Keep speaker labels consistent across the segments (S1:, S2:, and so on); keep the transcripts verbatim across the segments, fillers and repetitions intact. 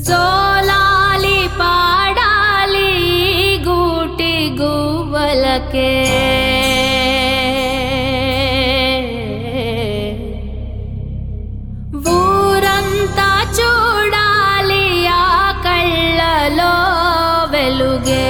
S1: జోలాలి పాడాలి గూటి గువ్వలకే ఊరంతా చూడాలి ఆ కళ్ళలో వెలుగే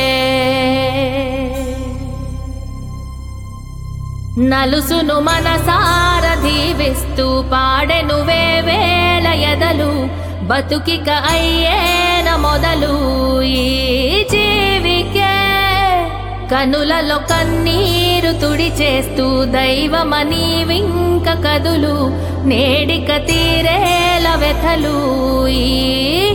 S1: నలుసును మనసార దీవిస్తూ పాడెను వేవేల ఎదలు బతుకిక అయ్యేన మొదలు ఈ జీవికే కనులలో కన్నీరు తుడిచేస్తూ దైవమని వింక కదులు నేడిక తీరేల వ్యథలు ఈ